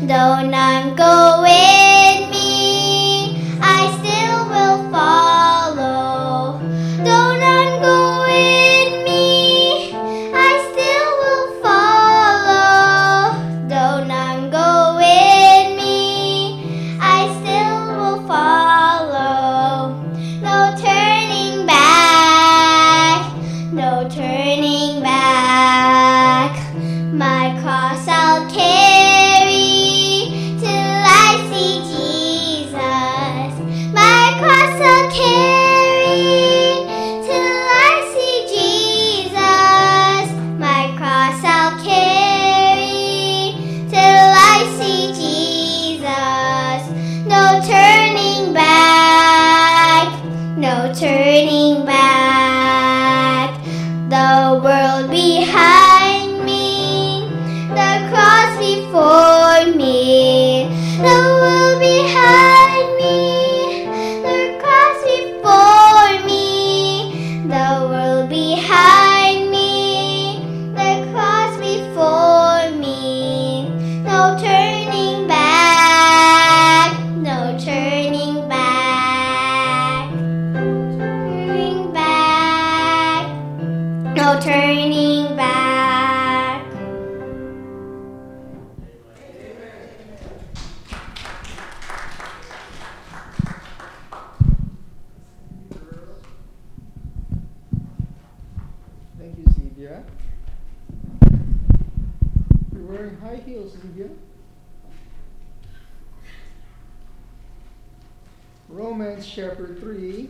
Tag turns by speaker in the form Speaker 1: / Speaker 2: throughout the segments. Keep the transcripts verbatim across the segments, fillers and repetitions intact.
Speaker 1: Though none go with me, I still will follow. Though none go with me, I still will follow. Though none go with me, I still will follow. No turning back, no turning back. My cross I'll carry till I see Jesus. My cross I'll carry till I see Jesus. My cross I'll carry till I see Jesus. No turning back, no turning back. The world behind me, the cross before me. The world behind me, the cross before me. The world behind me, the cross before me. No turning back, no turning back. Turning back, no turning back.
Speaker 2: Thank you, Zevia. You're wearing high heels, Zevia. Romans chapter three.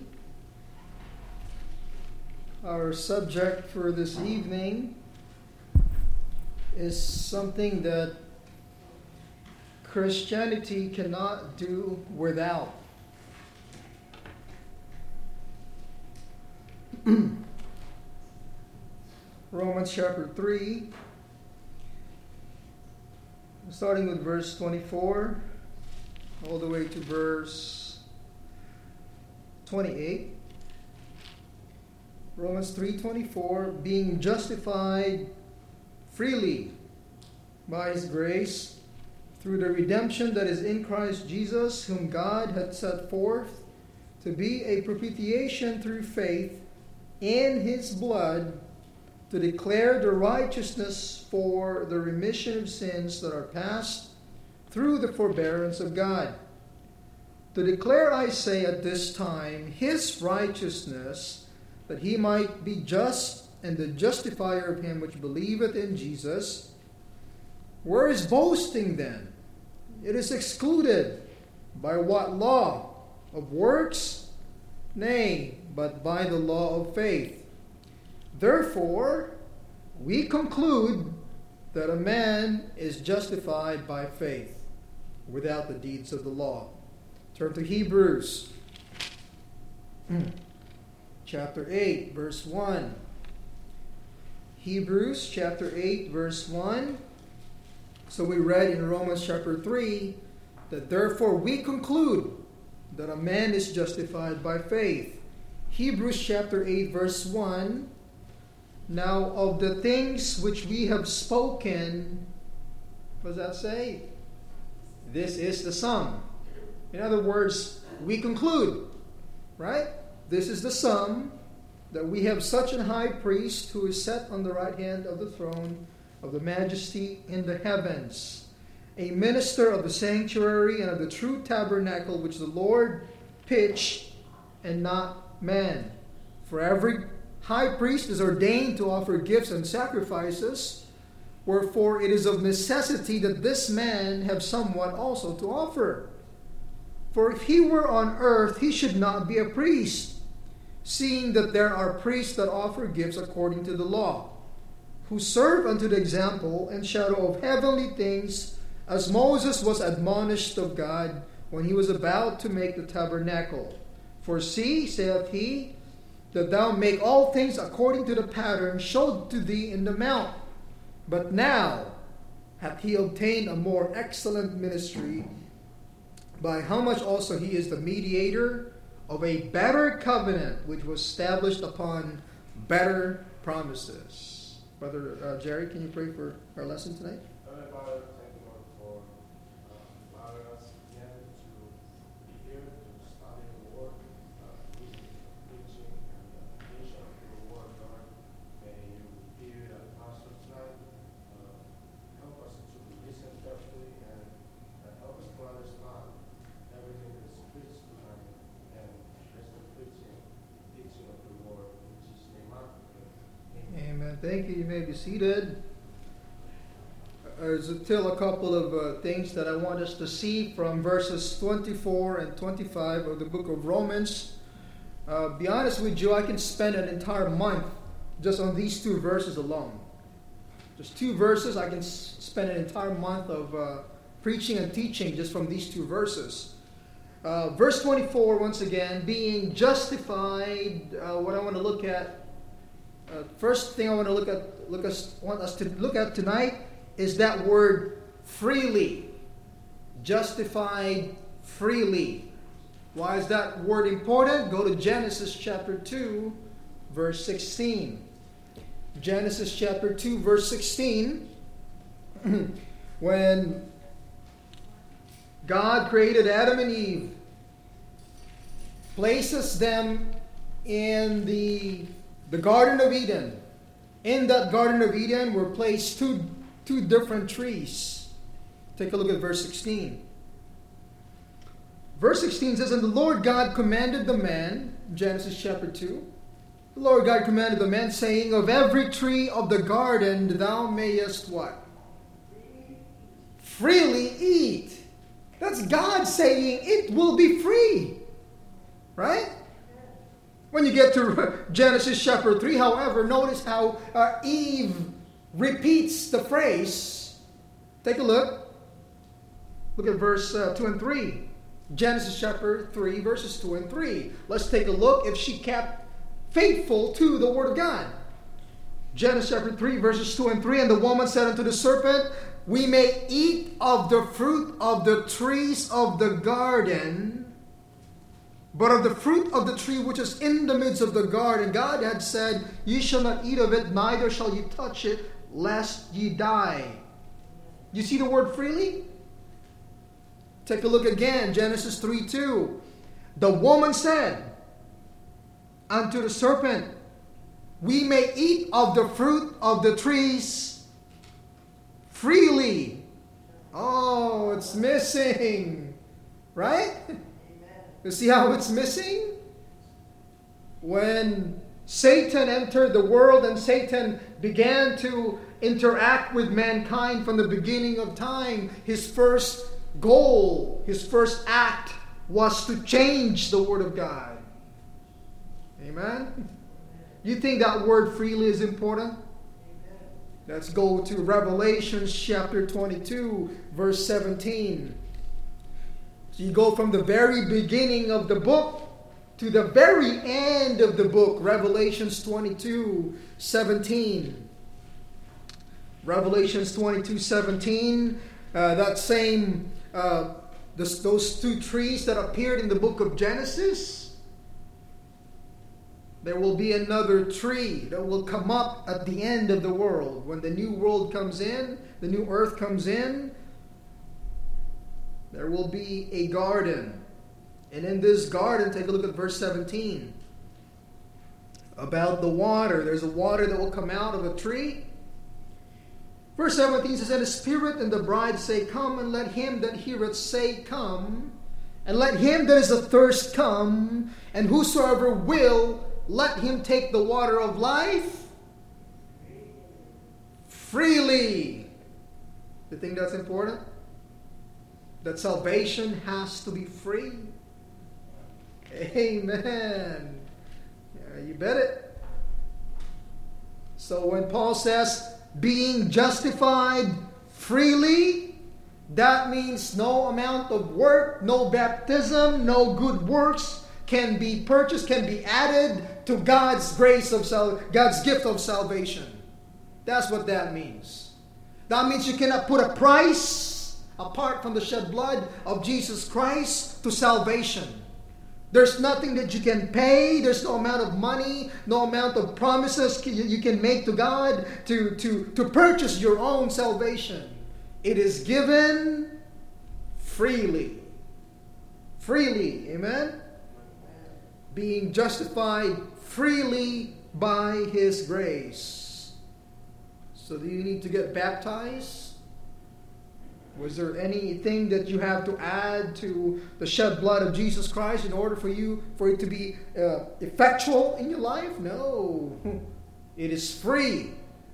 Speaker 2: Our subject for this evening is something that Christianity cannot do without. Romans chapter three, starting with verse twenty-four, all the way to verse twenty-eight. Romans three twenty-four, being justified freely by His grace through the redemption that is in Christ Jesus, whom God had set forth to be a propitiation through faith in His blood, to declare the righteousness for the remission of sins that are past through the forbearance of God. To declare, I say, at this time, His righteousness, that He might be just and the justifier of him which believeth in Jesus. Where is boasting then? It is excluded. By what law? Of works? Nay, but by the law of faith. Therefore, we conclude that a man is justified by faith without the deeds of the law. Turn to Hebrews chapter eight, verse one. Hebrews chapter eight, verse one. So we read in Romans chapter three that therefore we conclude that a man is justified by faith. Hebrews chapter eight, verse one. Now of the things which we have spoken, what does that say? This is the sum. In other words, we conclude, right? This is the sum, that we have such an high priest who is set on the right hand of the throne of the majesty in the heavens, a minister of the sanctuary and of the true tabernacle which the Lord pitched and not man. For every high priest is ordained to offer gifts and sacrifices, wherefore it is of necessity that this man have somewhat also to offer. For if he were on earth, he should not be a priest, seeing that there are priests that offer gifts according to the law, who serve unto the example and shadow of heavenly things, as Moses was admonished of God when he was about to make the tabernacle. For see, saith he, that thou make all things according to the pattern showed to thee in the mount. But now hath he obtained a more excellent ministry, by how much also he is the mediator of a better covenant, which was established upon better promises. Brother uh, Jerry, can you pray for our lesson tonight?
Speaker 3: Heavenly Father, thank you, Lord, for uh,
Speaker 2: Thank you. You may be seated. There's still a couple of uh, things that I want us to see from verses twenty-four and twenty-five of the book of Romans. Uh, be honest with you, I can spend an entire month just on these two verses alone. Just two verses, I can s- spend an entire month of uh, preaching and teaching just from these two verses. Uh, verse twenty-four, once again, being justified. Uh, what I want to look at, uh, first thing I want to look at, look us, want us to look at tonight is that word freely. Justified freely. Why is that word important? Go to Genesis chapter two, verse sixteen. Genesis chapter two, verse sixteen. When God created Adam and Eve, places them in the, the Garden of Eden. In that Garden of Eden were placed two, two different trees. Take a look at verse sixteen. Verse sixteen says, and the Lord God commanded the man, Genesis chapter two, the Lord God commanded the man, saying, of every tree of the garden thou mayest what? Freely eat. That's God saying it will be free. Right? When you get to Genesis chapter three, however, notice how uh, Eve repeats the phrase. Take a look. Look at verse uh, two and three. Genesis chapter three, verses two and three. Let's take a look if she kept faithful to the word of God. Genesis chapter three, verses two and three. And the woman said unto the serpent, we may eat of the fruit of the trees of the garden, but of the fruit of the tree which is in the midst of the garden, God had said, ye shall not eat of it, neither shall ye touch it, lest ye die. You see the word freely? Take a look again, Genesis three two. The woman said unto the serpent, we may eat of the fruit of the trees freely. Oh, it's missing. Right? Amen. You see how it's missing? When Satan entered the world and Satan began to interact with mankind from the beginning of time, his first goal, his first act was to change the Word of God. Amen? You think that word freely is important? Amen. Let's go to Revelation chapter twenty-two, verse seventeen. So you go from the very beginning of the book to the very end of the book, Revelations twenty-two, seventeen. Revelations twenty-two, seventeen, uh, that same Uh, this, those two trees that appeared in the book of Genesis, there will be another tree that will come up at the end of the world. When the new world comes in, the new earth comes in, there will be a garden. And in this garden, take a look at verse seventeen. About the water. There's a water that will come out of a tree. Verse seventeen says, and the Spirit and the bride say, come, and let him that heareth say, come. And let him that is athirst come. And whosoever will, let him take the water of life freely. You think that's important? That salvation has to be free? Amen. Yeah, you bet it. So when Paul says, being justified freely, that means no amount of work, no baptism, no good works can be purchased, can be added to God's grace of sal- God's gift of salvation. That's what that means. That means you cannot put a price apart from the shed blood of Jesus Christ to salvation. There's nothing that you can pay. There's no amount of money, no amount of promises you can make to God to, to, to purchase your own salvation. It is given freely. Freely. Amen? Being justified freely by His grace. So do you need to get baptized? Was there anything that you have to add to the shed blood of Jesus Christ in order for you, for it to be uh, effectual in your life? No. It is free.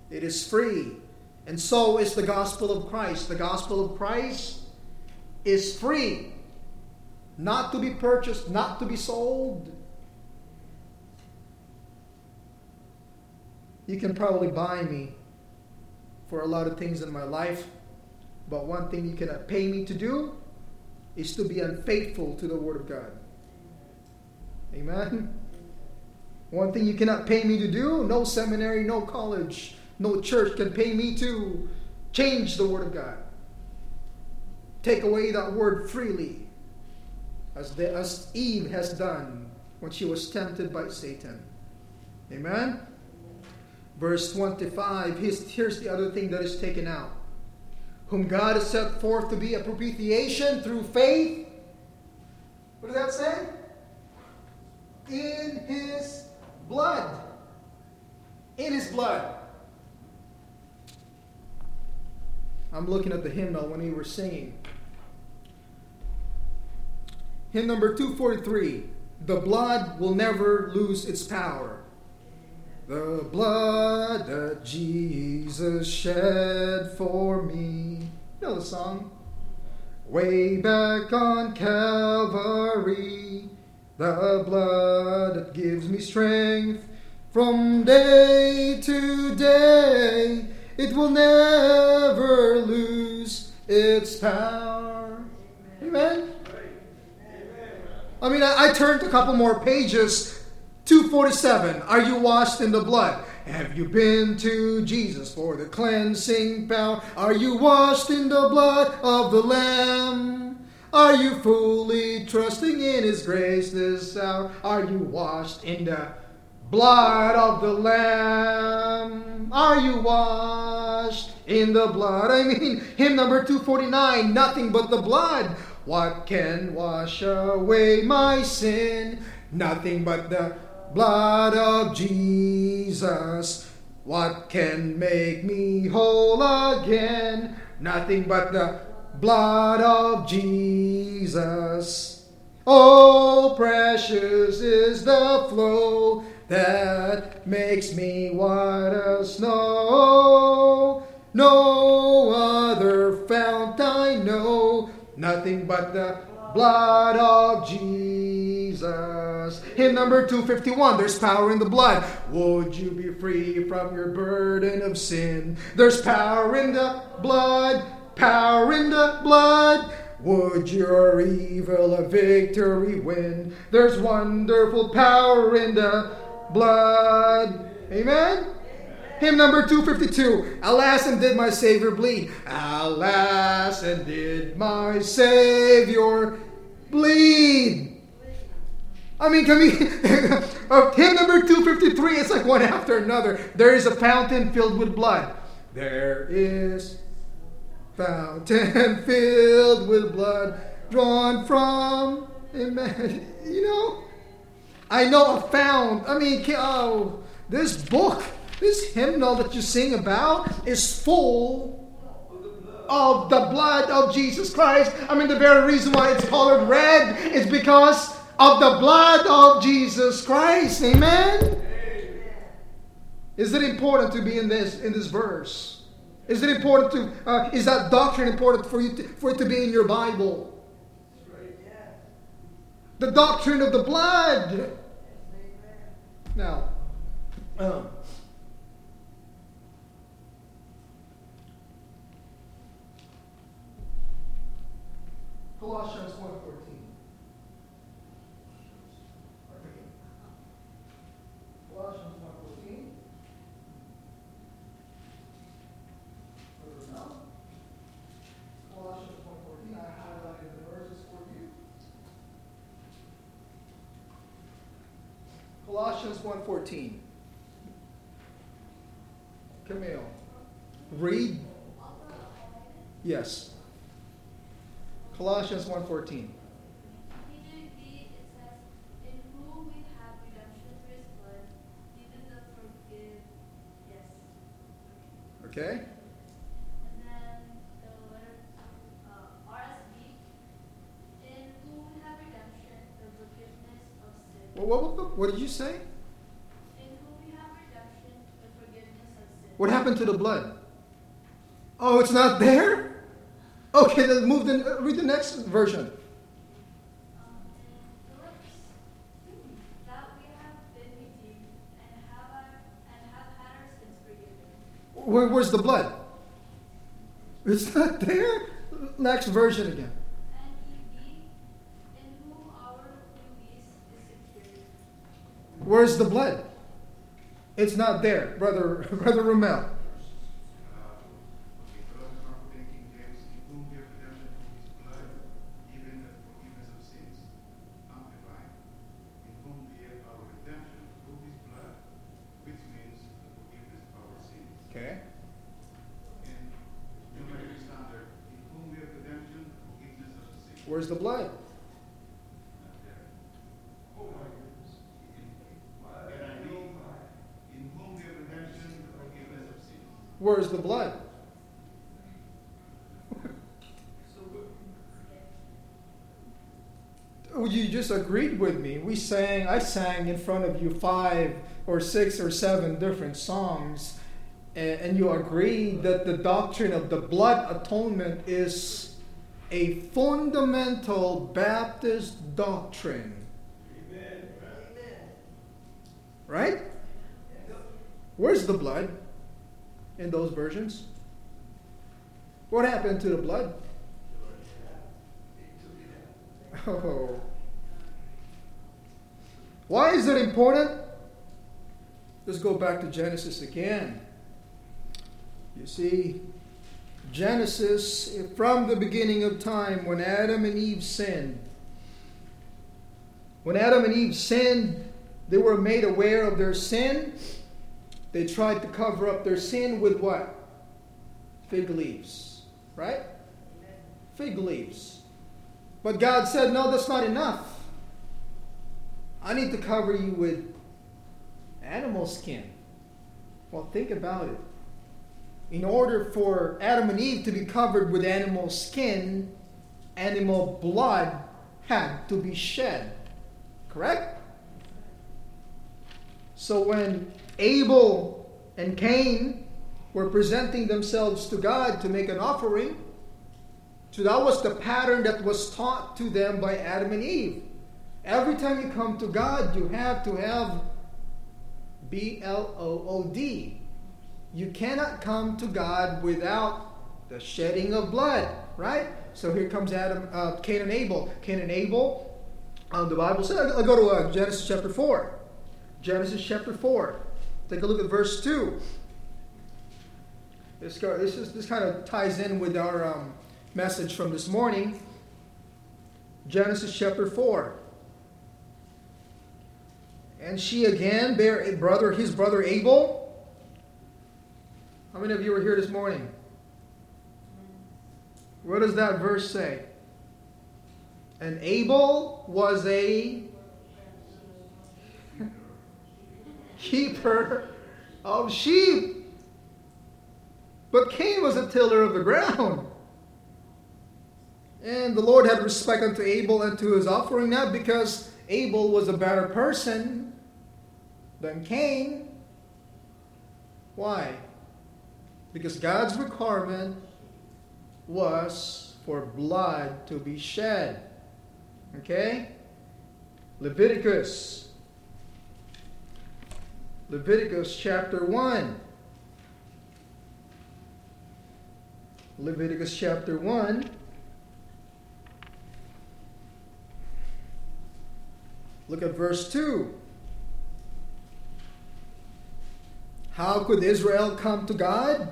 Speaker 2: It is free. And so is the gospel of Christ. The gospel of Christ is free. Not to be purchased, not to be sold. You can probably buy me for a lot of things in my life, but one thing you cannot pay me to do is to be unfaithful to the Word of God. Amen? One thing you cannot pay me to do, no seminary, no college, no church can pay me to change the Word of God. Take away that Word freely, as, the, as Eve has done when she was tempted by Satan. Amen? Verse twenty-five, here's, here's the other thing that is taken out. Whom God has set forth to be a propitiation through faith. What does that say? In His blood. In His blood. I'm looking at the hymnal when we were singing. Hymn number two forty-three. The blood will never lose its power. The blood that Jesus shed for me. You know the song? Way back on Calvary, the blood that gives me strength from day to day. It will never lose its power. Amen? I mean, I, I turned a couple more pages. two forty-seven, are you washed in the blood? Have you been to Jesus for the cleansing power? Are you washed in the blood of the Lamb? Are you fully trusting in His grace this hour? Are you washed in the blood of the Lamb? Are you washed in the blood? I mean, hymn number two forty-nine, nothing but the blood. What can wash away my sin? Nothing but the blood of Jesus. What can make me whole again? Nothing but the blood of Jesus. Oh, precious is the flow that makes me white as snow. No other fount I know. Nothing but the blood of Jesus. Hymn number two fifty-one. There's power in the blood. Would you be free from your burden of sin? There's power in the blood. Power in the blood. Would your evil a victory win? There's wonderful power in the blood. Amen? Hymn number two fifty-two. Alas, and did my Savior bleed? Alas, and did my Savior bleed? I mean, can we... uh, hymn number two fifty-three, it's like one after another. There is a fountain filled with blood. There is fountain filled with blood drawn from... Amen. You know, I know a fount. I mean, oh, this book... This hymnal that you sing about is full of the blood of Jesus Christ. I mean, the very reason why it's colored red is because of the blood of Jesus Christ. Amen? Amen. Is it important to be in this in this verse? Is it important to? Uh, is that doctrine important for you to, for it to be in your Bible? The doctrine of the blood. Now. Um, Colossians one fourteen. Colossians one fourteen. Colossians one fourteen. I highlighted the verses for you. Colossians one fourteen. Camille, read. Yes. Colossians one fourteen.
Speaker 3: It says, in whom we have redemption through His blood, even the forgive. Yes.
Speaker 2: Okay.
Speaker 3: And then the letter uh, R S V. In whom we have redemption, the forgiveness of sin.
Speaker 2: Well, what, what, what did you say?
Speaker 3: In whom we have redemption, the forgiveness of sin.
Speaker 2: What happened happened to the blood? Oh, it's not there? Okay, then move the, read the next version.
Speaker 3: Um, in Philip's, that we have been redeemed and have our, and have had our sins forgiven.
Speaker 2: Where, where's the blood? It's not there? Next version again.
Speaker 3: And ye be, in whom our release is secured.
Speaker 2: Where's the blood? It's not there, brother, brother Ramel. Okay. Where's the blood? Where's the blood? Oh, you just agreed with me. We sang, I sang in front of you five or six or seven different songs, and, and you agreed that the doctrine of the blood atonement is a fundamental Baptist doctrine. Amen. Right? Where's the blood in those versions? What happened to the blood? Oh. Why is it important? Let's go back to Genesis again. You see, Genesis, from the beginning of time, when Adam and Eve sinned, when Adam and Eve sinned, they were made aware of their sin. They tried to cover up their sin with what? Fig leaves. Right? Fig leaves. But God said, no, that's not enough. I need to cover you with animal skin. Well, think about it. In order for Adam and Eve to be covered with animal skin, animal blood had to be shed. Correct? So when Abel and Cain were presenting themselves to God to make an offering, so that was the pattern that was taught to them by Adam and Eve. Every time you come to God, you have to have B L O O D. You cannot come to God without the shedding of blood, right? So here comes Adam, uh, Cain and Abel. Cain and Abel, um, the Bible says, I'll go to uh, Genesis chapter four. Genesis chapter four. Take a look at verse two. This, this, is, this kind of ties in with our um, message from this morning. Genesis chapter four. And she again bare a brother, his brother Abel. How many of you were here this morning? What does that verse say? And Abel was a keeper of sheep. But Cain was a tiller of the ground. And the Lord had respect unto Abel and to his offering, not because Abel was a better person than Cain. Why? Because God's requirement was for blood to be shed. Okay? Leviticus. Leviticus chapter one. Leviticus chapter one. Look at verse two. How could Israel come to God?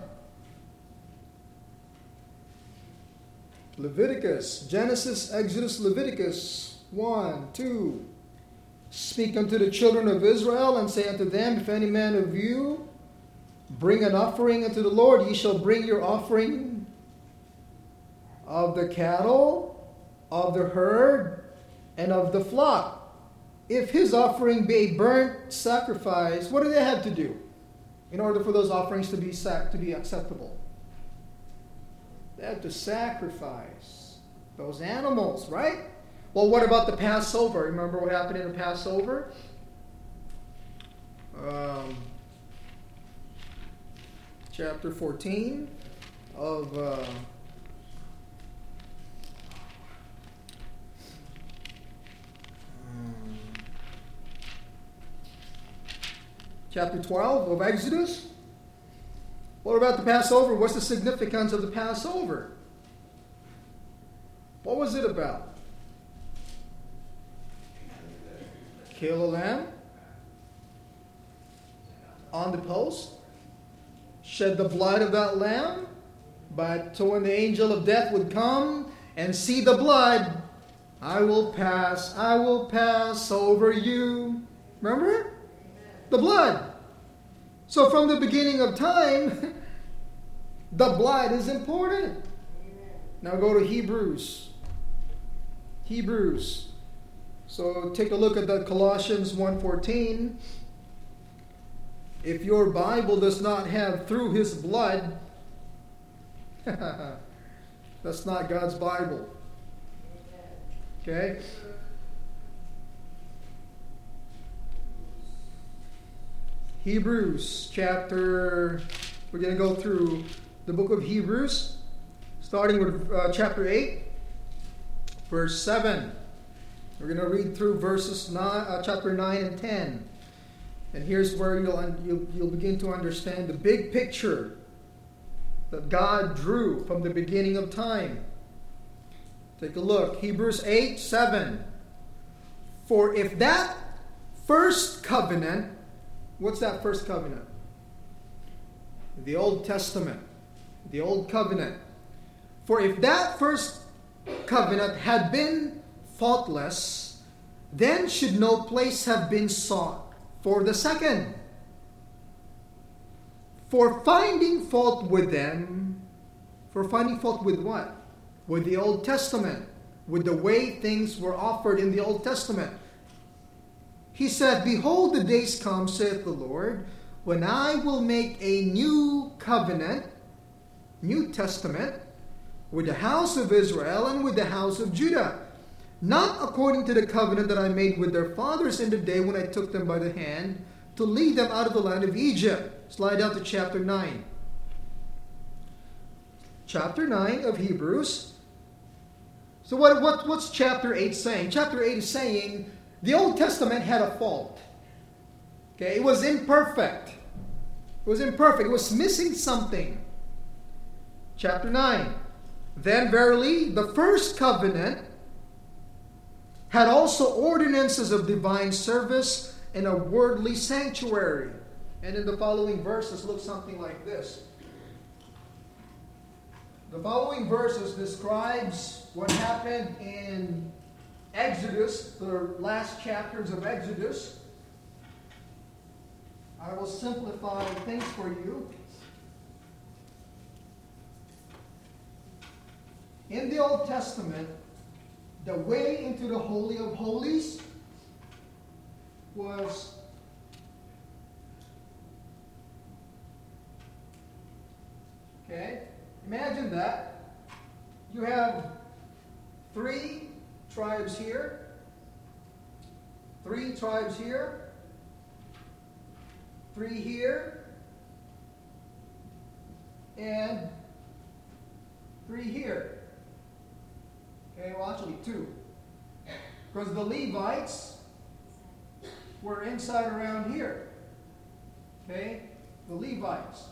Speaker 2: Leviticus, Genesis, Exodus, Leviticus one, two. Speak unto the children of Israel and say unto them, if any man of you bring an offering unto the Lord, ye shall bring your offering of the cattle, of the herd, and of the flock. If his offering be a burnt sacrifice, what do they have to do in order for those offerings to be sac- to be acceptable? They have to sacrifice those animals, right? Well, what about the Passover? Remember what happened in the Passover? Um, chapter fourteen of uh, um, chapter twelve of Exodus. What about the Passover? What's the significance of the Passover? What was it about? Kill a lamb on the post, shed the blood of that lamb, but so when the angel of death would come and see the blood, I will pass, I will pass over you. Remember? The blood. So from the beginning of time, the blood is important. Now go to Hebrews. Hebrews. So take a look at that Colossians one fourteen. If your Bible does not have through his blood, that's not God's Bible. Okay? Hebrews chapter, we're going to go through the book of Hebrews, starting with uh, chapter eight, verse seven. We're going to read through verses nine, uh, chapter nine and ten. And here's where you'll, un- you'll, you'll begin to understand the big picture that God drew from the beginning of time. Take a look. Hebrews eight, seven. For if that first covenant, what's that first covenant? The Old Testament. The Old Covenant. For if that first covenant had been faultless, then should no place have been sought for the second. For finding fault with them, for finding fault with what? With the Old Testament, with the way things were offered in the Old Testament. He said, Behold, the days come, saith the Lord, when I will make a new covenant, New Testament, with the house of Israel and with the house of Judah, not according to the covenant that I made with their fathers in the day when I took them by the hand to lead them out of the land of Egypt. Slide down to chapter nine. Chapter nine of Hebrews. So what, what, what's chapter eight saying? Chapter eight is saying the Old Testament had a fault. Okay, it was imperfect. It was imperfect. It was missing something. Chapter nine. Then verily, the first covenant had also ordinances of divine service and a worldly sanctuary. And in the following verses, look something like this. The following verses describes what happened in Exodus, the last chapters of Exodus. I will simplify things for you. In the Old Testament, the way into the Holy of Holies was okay. Imagine that. You have three tribes here, three tribes here, three here, and three here. Okay, well, actually two. Because the Levites were inside around here. Okay, the Levites.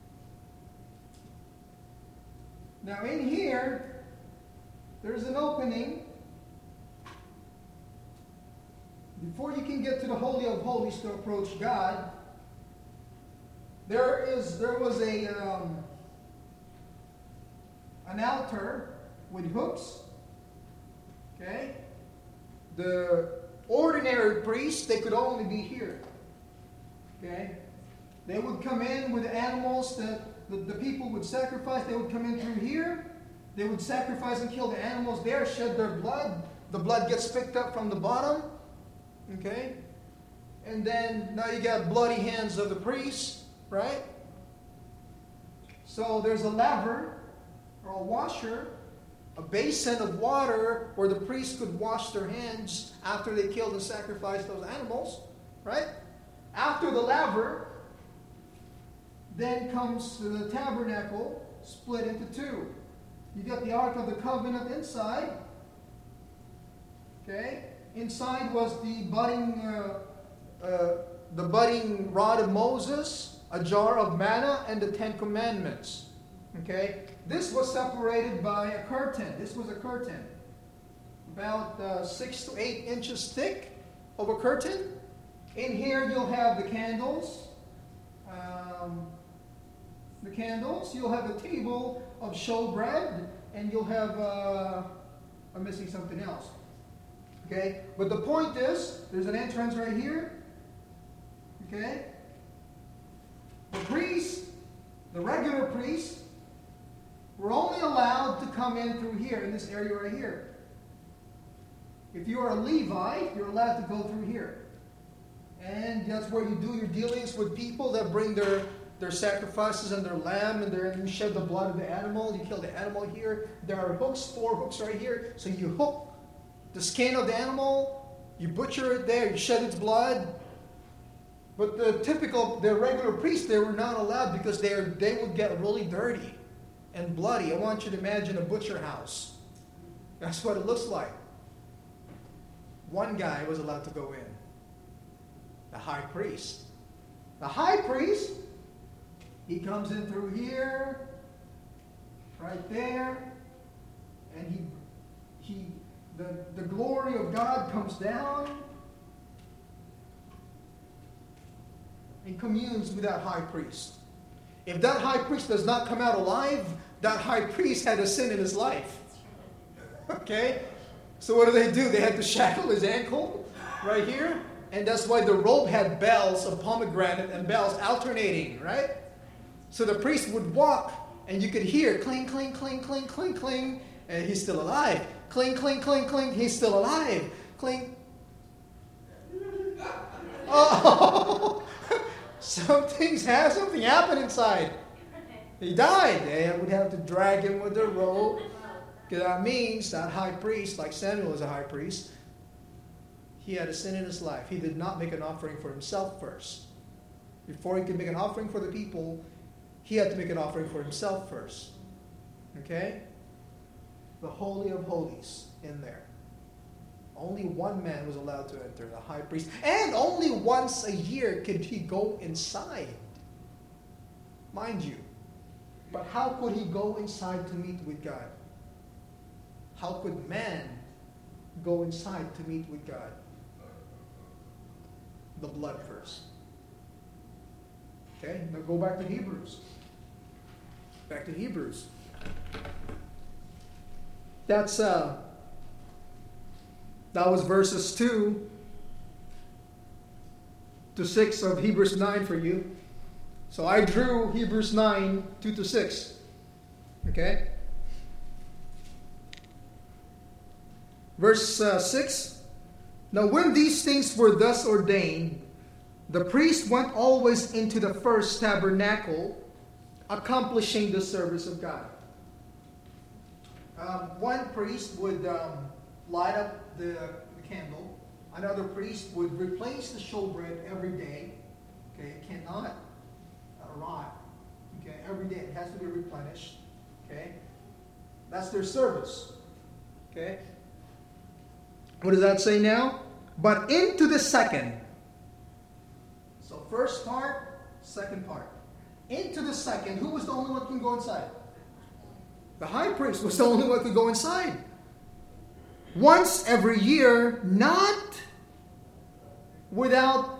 Speaker 2: Now in here, there's an opening. Before you can get to the Holy of Holies to approach God, there is there was a um, an altar with hooks. Okay? The ordinary priests, they could only be here. Okay? They would come in with animals that the, the people would sacrifice. They would come in through here. They would sacrifice and kill the animals there, shed their blood. The blood gets picked up from the bottom. Okay? And then now you got bloody hands of the priests, right? So there's a laver or a washer, a basin of water where the priests could wash their hands after they killed and sacrificed those animals, right? After the laver, then comes the tabernacle, split into two. You got the Ark of the Covenant inside. Okay? Inside was the budding, uh, uh, the budding rod of Moses, a jar of manna, and the Ten Commandments. Okay? This was separated by a curtain. This was a curtain. About uh, six to eight inches thick of a curtain. In here you'll have the candles. Um, the candles. You'll have a table of showbread. And you'll have, uh, I'm missing something else. Okay? But the point is, there's an entrance right here. Okay? The priest, the regular priest, were only allowed to come in through here, in this area right here. If you are a Levite, you're allowed to go through here. And that's where you do your dealings with people that bring their, their sacrifices and their lamb, and, their, and you shed the blood of the animal. You kill the animal here. There are hooks, four hooks right here. So you hook the skin of the animal, you butcher it there, you shed its blood. But the typical, the regular priests, they were not allowed because they, are, they would get really dirty and bloody. I want you to imagine a butcher house. That's what it looks like. One guy was allowed to go in. The high priest. The high priest, he comes in through here, right there, and he, he, the, the glory of God comes down and communes with that high priest. If that high priest does not come out alive, that high priest had a sin in his life. Okay? So what do they do? They had to shackle his ankle right here. And that's why the robe had bells of pomegranate and bells alternating, right? So the priest would walk and you could hear cling, cling, cling, cling, cling, cling, and he's still alive. Cling, cling, cling, cling, he's still alive. Cling. Oh! Something's ha- something happened inside. He died. They would have to drag him with their robe. Because that means that high priest, like Samuel is a high priest, he had a sin in his life. He did not make an offering for himself first. Before he could make an offering for the people, he had to make an offering for himself first. Okay? The Holy of Holies in there. Only one man was allowed to enter, the high priest. And only once a year could he go inside. Mind you. But how could he go inside to meet with God? How could man go inside to meet with God? The blood first. Okay, now go back to Hebrews. Back to Hebrews. That's uh that was verses two to six of Hebrews nine for you. So I drew Hebrews nine, two to six. Okay? Verse uh, six. Now when these things were thus ordained, the priest went always into the first tabernacle, accomplishing the service of God. Um, one priest would um, light up the, the candle. Another priest would replace the showbread every day. Okay, it cannot uh, rot. Okay, every day it has to be replenished. Okay, that's their service. Okay. What does that say now? But into the second. So first part, second part. Into the second, who was the only one who can go inside? The high priest was the only one who could go inside. Once every year, not without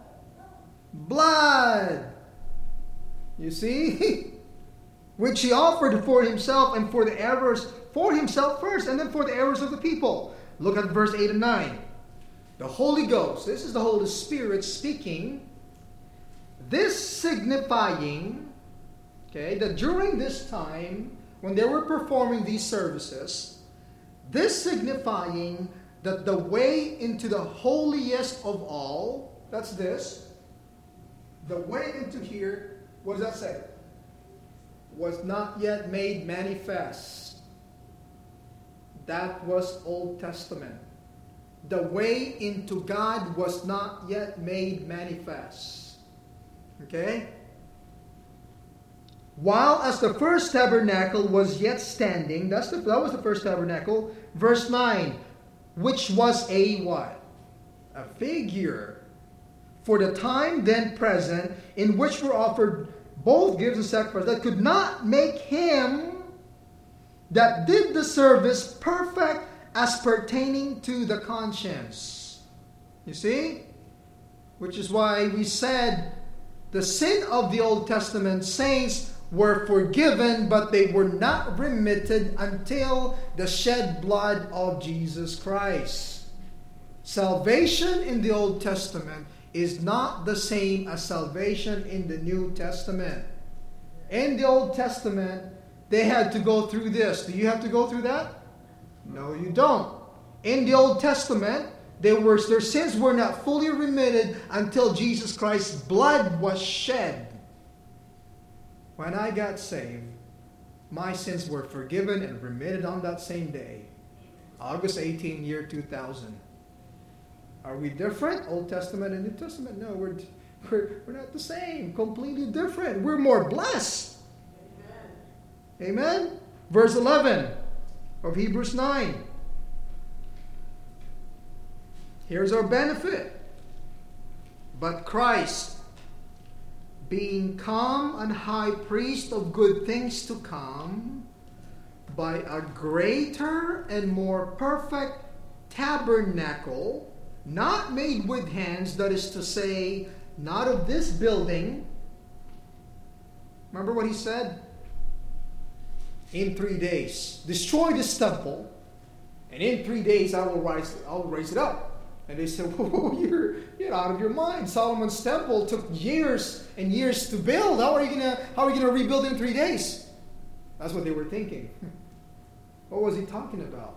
Speaker 2: blood. You see? Which he offered for himself and for the errors, for himself first, and then for the errors of the people. Look at verse eight and nine. The Holy Ghost, this is the Holy Spirit speaking, this signifying, okay, that during this time, when they were performing these services, this signifying that the way into the holiest of all, that's this, the way into here, what does that say? Was not yet made manifest. That was Old Testament. The way into God was not yet made manifest. Okay? while as the first tabernacle was yet standing, that's the, that was the first tabernacle, verse nine, which was a what? A figure for the time then present, in which were offered both gifts and sacrifices that could not make him that did the service perfect as pertaining to the conscience. You see? Which is why we said the sin of the Old Testament saints were forgiven, but they were not remitted until the shed blood of Jesus Christ. Salvation in the Old Testament is not the same as salvation in the New Testament. In the Old Testament, they had to go through this. Do you have to go through that? No, you don't. In the Old Testament, they were, their sins were not fully remitted until Jesus Christ's blood was shed. When I got saved, my sins were forgiven and remitted on that same day, August eighteenth, year two thousand. Are we different? Old Testament and New Testament? No, we're, we're, we're not the same. Completely different. We're more blessed. Amen. Amen? Verse eleven of Hebrews nine. Here's our benefit. But Christ, being come and high priest of good things to come, by a greater and more perfect tabernacle, not made with hands, that is to say, not of this building. Remember what he said? In three days, destroy this temple, and in three days I will rise, I will raise it up. And they said, whoa, you're, you're out of your mind. Solomon's temple took years and years to build. How are you gonna, how are you gonna rebuild it in three days? That's what they were thinking. What was he talking about?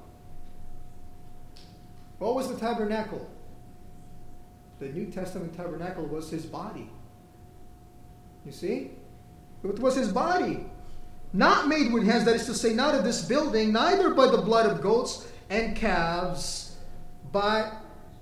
Speaker 2: What was the tabernacle? The New Testament tabernacle was his body. You see? It was his body. Not made with hands, that is to say, not of this building, neither by the blood of goats and calves, but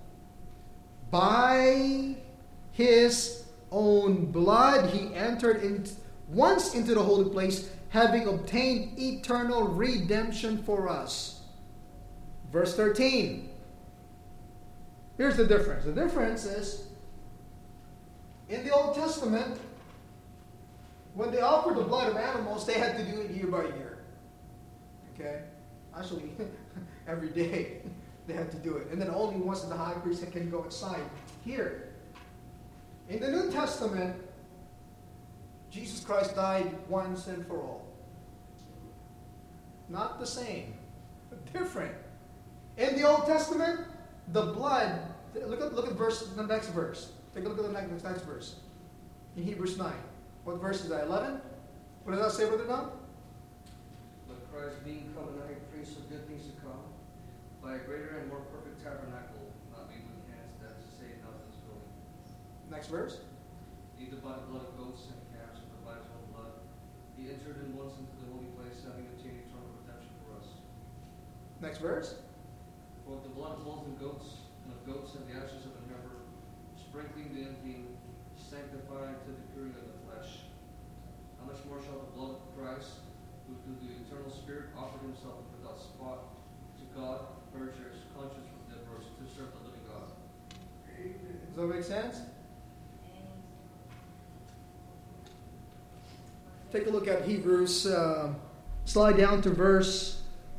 Speaker 2: by his own blood he entered in, once into the holy place, having obtained eternal redemption for us. Verse thirteen. Here's the difference. The difference is, in the Old Testament, when they offered the blood of animals, they had to do it year by year. Okay? Actually, every day they had to do it. And then only once the high priest can go inside. Here, in the New Testament, Jesus Christ died once and for all. Not the same, but different. In the Old Testament, the blood, look at, look at verse, the next verse. Take a look at the next, next verse. In Hebrews nine. What verse is that? eleven? What does that say, Brother Don?
Speaker 4: But Christ being come and high priest of good things to come, by a greater and more perfect tabernacle, not made with hands, that is to say, not of this building.
Speaker 2: Next verse.
Speaker 4: Neither by the blood of goats and calves, but by his own blood, he entered in once into the holy place, having obtained eternal redemption for us.
Speaker 2: Next verse.
Speaker 4: For with the blood of bulls and goats, and of goats and the ashes of an heifer, sprinkling the unclean, sanctifying to the curing of the flesh. How much more shall the blood of Christ, who through the eternal Spirit offered himself without spot to God, purge your conscience from dead works, to serve the living God.
Speaker 2: Does that make sense? Take a look at Hebrews. Uh, slide down to verse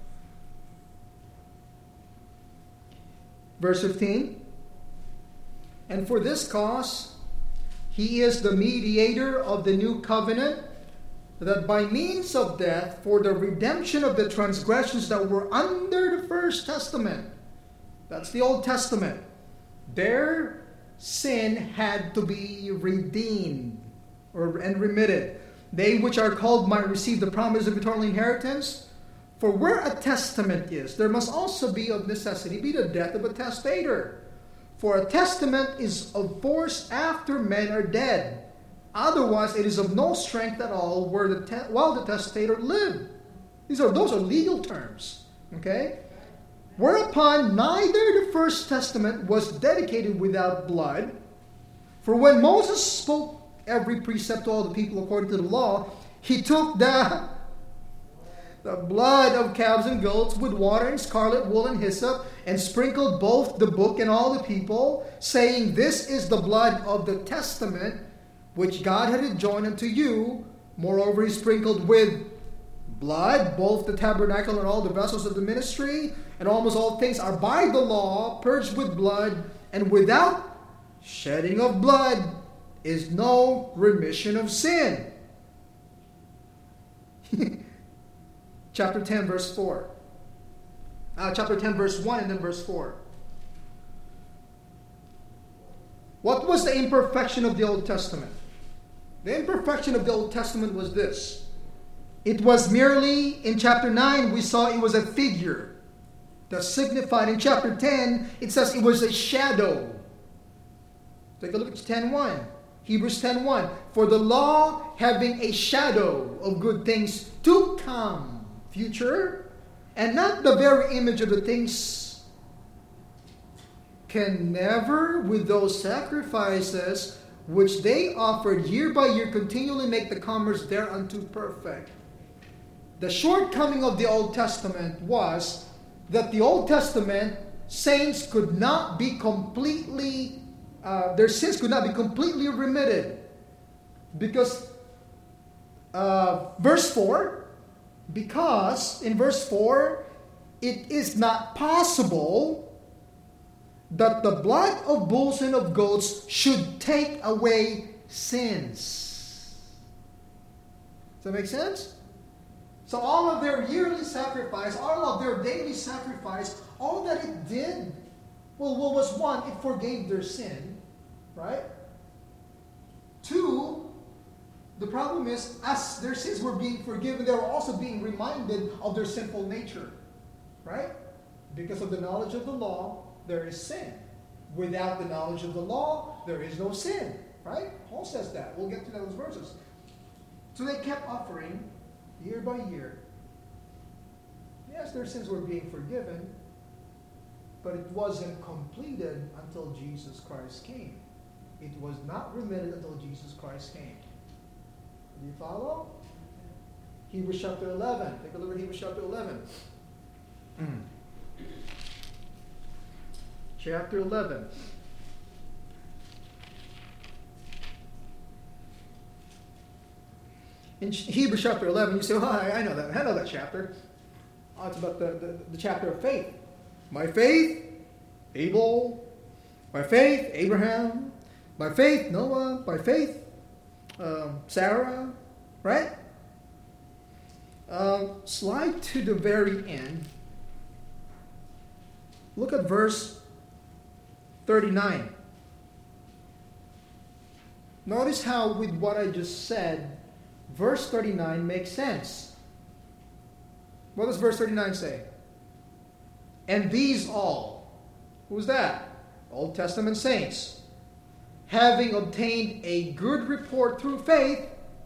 Speaker 2: verse fifteen. And for this cause, he is the mediator of the new covenant, that by means of death, for the redemption of the transgressions that were under the first testament, that's the Old Testament, their sin had to be redeemed or and remitted. They which are called might receive the promise of eternal inheritance. For where a testament is, there must also be of necessity be the death of a testator. For a testament is of force after men are dead. Otherwise, it is of no strength at all where the te- while the testator lived. These are those are legal terms. Okay? Whereupon neither the first testament was dedicated without blood. For when Moses spoke every precept to all the people according to the law, He took the, the blood of calves and goats with water and scarlet wool and hyssop and sprinkled both the book and all the people, saying, This is the blood of the testament which God had enjoined unto you. Moreover, he sprinkled with blood both the tabernacle and all the vessels of the ministry, and almost all things are by the law purged with blood, and without shedding of blood is no remission of sin. Chapter ten, verse four. Uh, chapter ten, verse one, and then verse four. What was the imperfection of the Old Testament? The imperfection of the Old Testament was this. It was merely, in chapter nine, we saw it was a figure that signified. In chapter ten, it says it was a shadow. Take a look at ten one. Hebrews ten one. For the law, having a shadow of good things to come, future, and not the very image of the things, can never, with those sacrifices which they offered year by year, continually make the comers thereunto perfect. The shortcoming of the Old Testament was that the Old Testament saints could not be completely, uh, their sins could not be completely remitted. Because, uh, verse four, because in verse four, it is not possible that the blood of bulls and of goats should take away sins. Does that make sense? So all of their yearly sacrifice, all of their daily sacrifice, all that it did, well, what was one, it forgave their sin, right? Two, the problem is, as their sins were being forgiven, they were also being reminded of their sinful nature, right? Because of the knowledge of the law, there is sin. Without the knowledge of the law, there is no sin, right? Paul says that. We'll get to those verses. So they kept offering year by year. Yes, their sins were being forgiven, but it wasn't completed until Jesus Christ came. It was not remitted until Jesus Christ came. Do you follow? Hebrews chapter eleven. Take a look at Hebrews chapter eleven. Mm. Chapter eleven. In Hebrews chapter eleven, you say, oh, I, I know that. I know that chapter. Oh, it's about the, the, the chapter of faith. By faith, Abel. By faith, Abraham. By faith, Noah. By faith, um, Sarah. Right? Um, slide to the very end. Look at verse thirty-nine. Notice how with what I just said, verse thirty-nine makes sense. What does verse thirty-nine say? And these all, who's that? Old Testament saints, having obtained a good report through faith,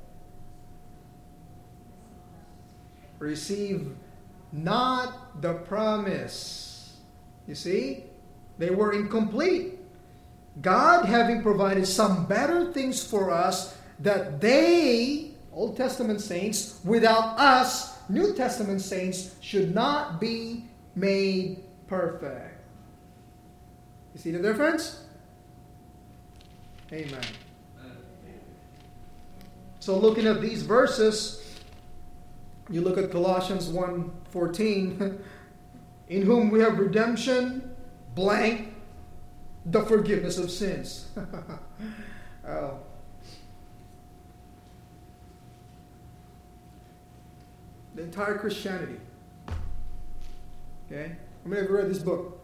Speaker 2: receive not the promise. You see? They were incomplete. God having provided some better things for us, that they, Old Testament saints, without us, New Testament saints, should not be made perfect. You see the difference? Amen. So looking at these verses, you look at Colossians one fourteen, in whom we have redemption, blank, the forgiveness of sins. Oh. The entire Christianity. Okay? How many of you read this book?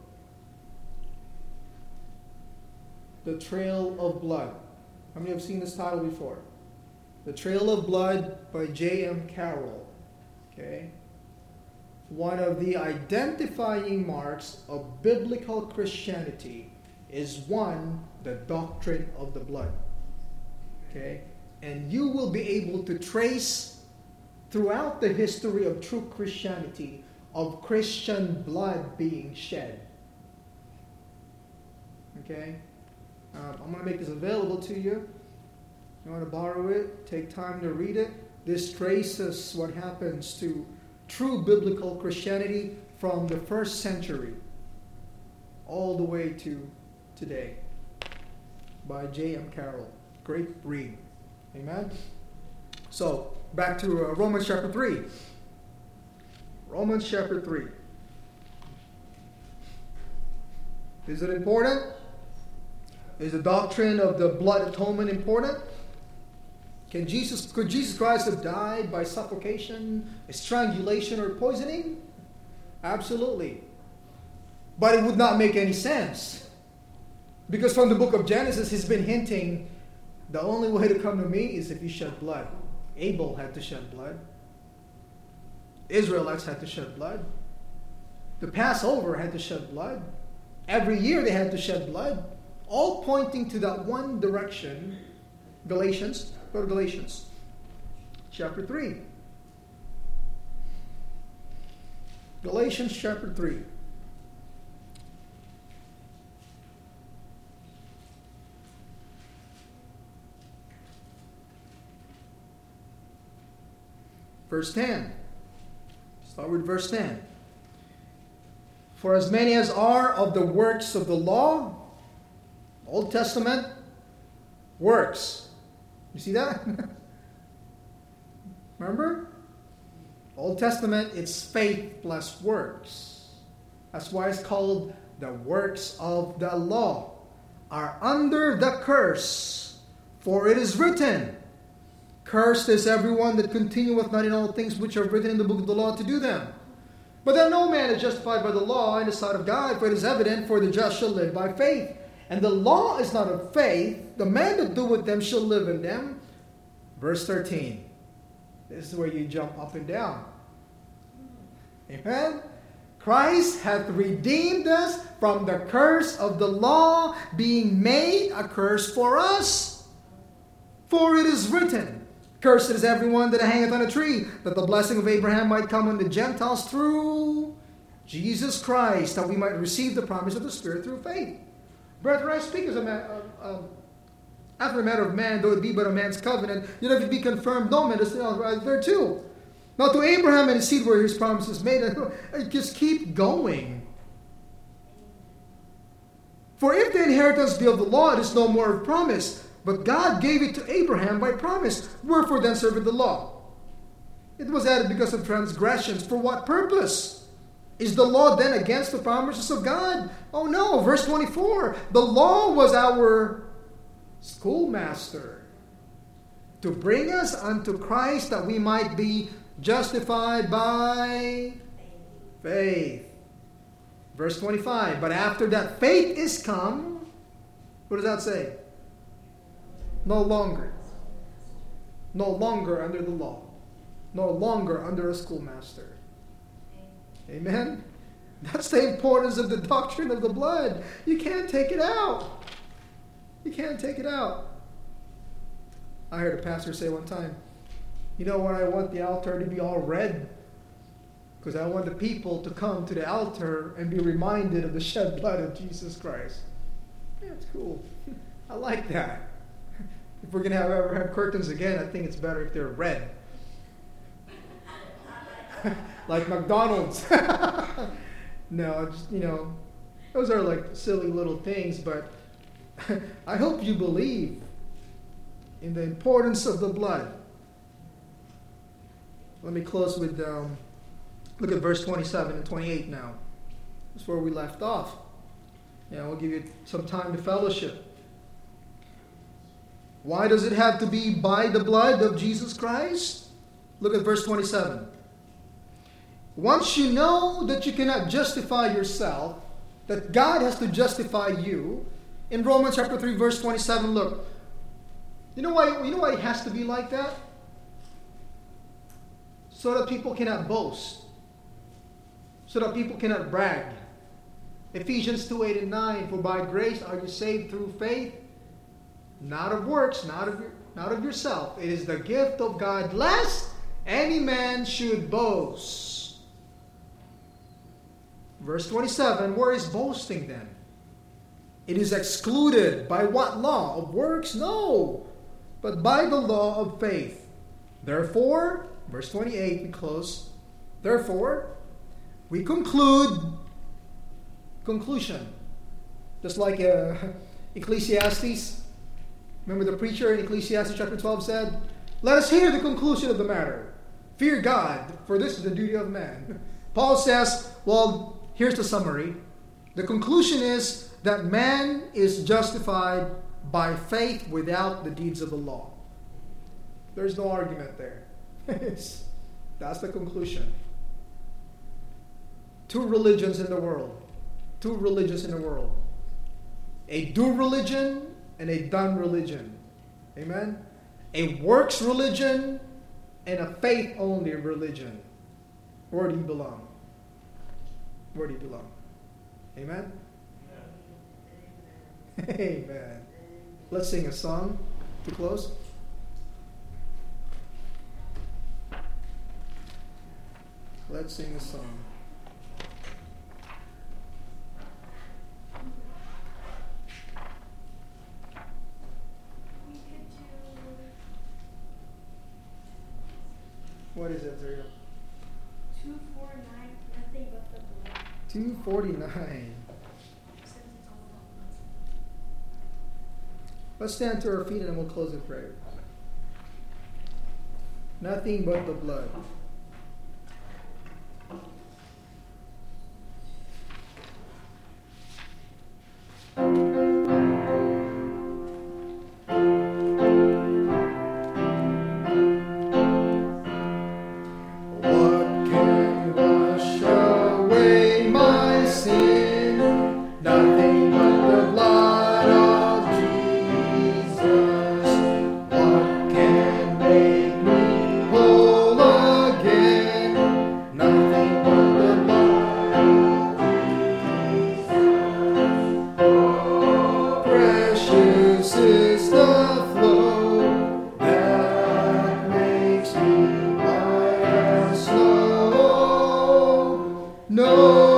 Speaker 2: The Trail of Blood. How many have seen this title before? The Trail of Blood by J M Carroll. Okay? One of the identifying marks of biblical Christianity is one, the doctrine of the blood. Okay? And you will be able to trace throughout the history of true Christianity of Christian blood being shed. Okay? Um, I'm going to make this available to you. You want to borrow it, take time to read it. This traces what happens to true biblical Christianity from the first century all the way to today, by J M Carroll. Great read. Amen? So, back to uh, Romans chapter three. Romans chapter three. Is it important? Is the doctrine of the blood atonement important? Can Jesus, could Jesus Christ have died by suffocation, strangulation, or poisoning? Absolutely. But it would not make any sense. Because from the book of Genesis, he's been hinting, the only way to come to me is if you shed blood. Abel had to shed blood. Israelites had to shed blood. The Passover had to shed blood. Every year they had to shed blood. All pointing to that one direction. Galatians. Go to Galatians. Chapter three. Galatians chapter three. Verse ten. Start with verse ten. For as many as are of the works of the law, Old Testament, works. You see that? Remember? Old Testament, it's faith plus works. That's why it's called the works of the law are under the curse. For it is written, cursed is everyone that continueth not in all things which are written in the book of the law to do them. But that no man is justified by the law in the sight of God, for it is evident, for the just shall live by faith. And the law is not of faith. The man that doeth them shall live in them. Verse thirteen. This is where you jump up and down. Amen? Christ hath redeemed us from the curse of the law, being made a curse for us. For it is written, cursed is everyone that hangeth on a tree, that the blessing of Abraham might come on the Gentiles through Jesus Christ, that we might receive the promise of the Spirit through faith. Brethren, I speak as a man, uh, uh, after a matter of man, though it be but a man's covenant, yet if it be confirmed, no man is there too. Now to Abraham and his seed were his promises made. Just keep going. For if the inheritance be of the law, it is no more of promise. But God gave it to Abraham by promise. Wherefore then serveth the law? It was added because of transgressions. For what purpose? Is the law then against the promises of God? Oh no. Verse twenty-four. The law was our schoolmaster to bring us unto Christ, that we might be justified by faith. Verse twenty-five. But after that faith is come, what does that say? No longer. No longer under the law. No longer under a schoolmaster. Amen? That's the importance of the doctrine of the blood. You can't take it out. You can't take it out. I heard a pastor say one time, you know what, I want the altar to be all red, because I want the people to come to the altar and be reminded of the shed blood of Jesus Christ. Yeah, it's cool. I like that. If we're going to have, ever have curtains again, I think it's better if they're red. Like McDonald's. No, just, you know, those are like silly little things, but I hope you believe in the importance of the blood. Let me close with, um, look at verse twenty-seven and twenty-eight now. That's where we left off. Yeah, we'll give you some time to fellowship. Why does it have to be by the blood of Jesus Christ? Look at verse twenty-seven. Once you know that you cannot justify yourself, that God has to justify you, in Romans chapter three, verse twenty-seven, look. You know why, you know why it has to be like that? So that people cannot boast. So that people cannot brag. Ephesians two, eight and nine, for by grace are you saved through faith, not of works, not of your, not of yourself. It is the gift of God, lest any man should boast. Verse twenty-seven, where is boasting then? It is excluded by what law? Of works? No, but by the law of faith. Therefore, verse twenty-eight, we close. Therefore, we conclude, conclusion. Just like uh, Ecclesiastes. Remember the preacher in Ecclesiastes chapter twelve said, let us hear the conclusion of the matter. Fear God, for this is the duty of man. Paul says, well, here's the summary. The conclusion is that man is justified by faith without the deeds of the law. There's no argument there. That's the conclusion. Two religions in the world. Two religions in the world. A do religion and a done religion. Amen? A works religion and a faith-only religion. Where do you belong? Where do you belong? Amen? Amen. Amen. Let's sing a song to close. Let's sing a song.
Speaker 3: We could do
Speaker 2: What is it, Zero?
Speaker 3: two four nine, nothing but the blood.
Speaker 2: two forty-nine.
Speaker 3: Since it's all about
Speaker 2: Let's stand to our feet and we'll close in prayer. Nothing but the blood. What can wash away my sin? Nothing but the blood of Jesus. What can make me whole again? Nothing but the blood of Jesus. Precious is the flow that makes me white as snow. No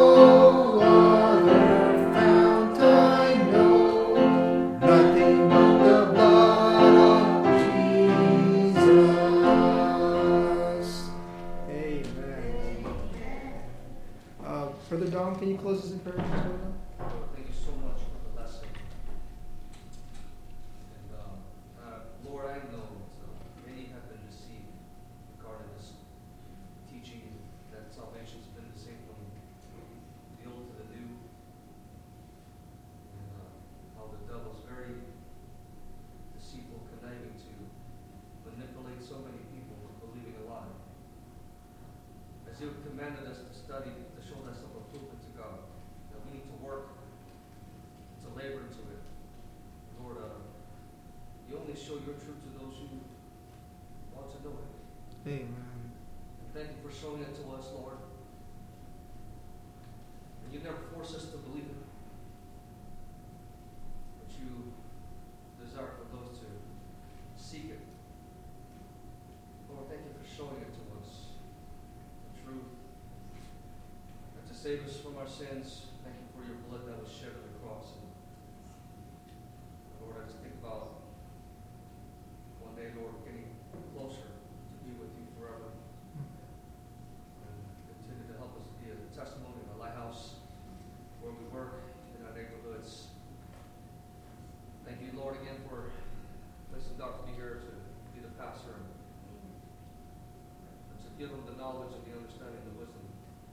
Speaker 2: other fount I know. Nothing but the blood of Jesus. Amen. Uh, Brother Dom, can you close us in prayer? Brother Dom?
Speaker 4: Lord, thank you so much for the lesson. And uh, uh, Lord, I know that uh, many have been deceived regarding this teaching that salvation's been the same from the old to the new, and uh, how the devil's very deceitful, conniving to manipulate so many people into believing a lie. As you have commanded us to study, to show thyself approved unto God, that we need to work, to labor into it. Lord, uh, you only show your truth to those who want to know it.
Speaker 2: Amen.
Speaker 4: And thank you for showing it to us, Lord. And you never force us to believe it. But you desire for those to seek it. Lord, thank you for showing it to us, the truth. And to save us from our sins, thank you for your blood that was shed on the cross. And Lord, I just think about one day, Lord, getting closer to be with you forever. And continue to help us be a testimony in the lighthouse where we work in our neighborhoods. Thank you, Lord, again for placing Doctor B here to be the pastor and, and to give him the knowledge and the understanding and the wisdom.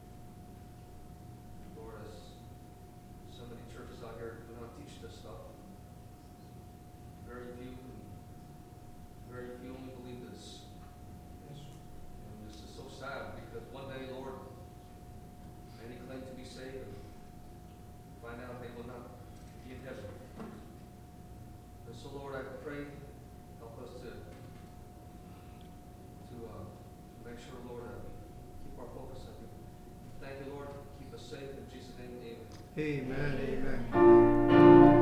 Speaker 4: Lord, as so many churches out here do not teach this stuff, very few, very few only believe this. And this is so sad because one day, Lord, many claim to be saved and find out they will not be in heaven. And so, Lord, I pray, help us to to uh, make sure, Lord, that we keep our focus on you. Thank you, Lord. Keep us safe. In Jesus' name, amen.
Speaker 2: Amen. Amen.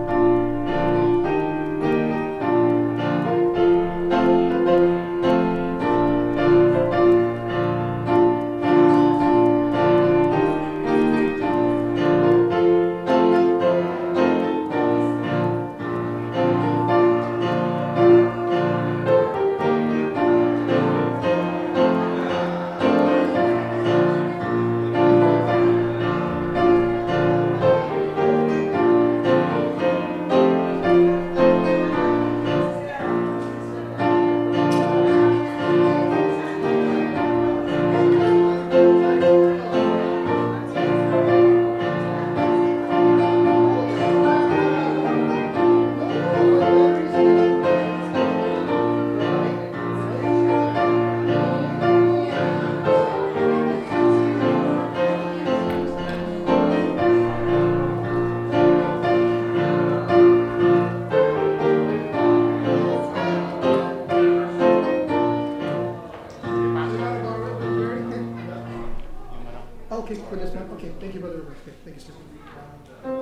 Speaker 2: Thank you, sir.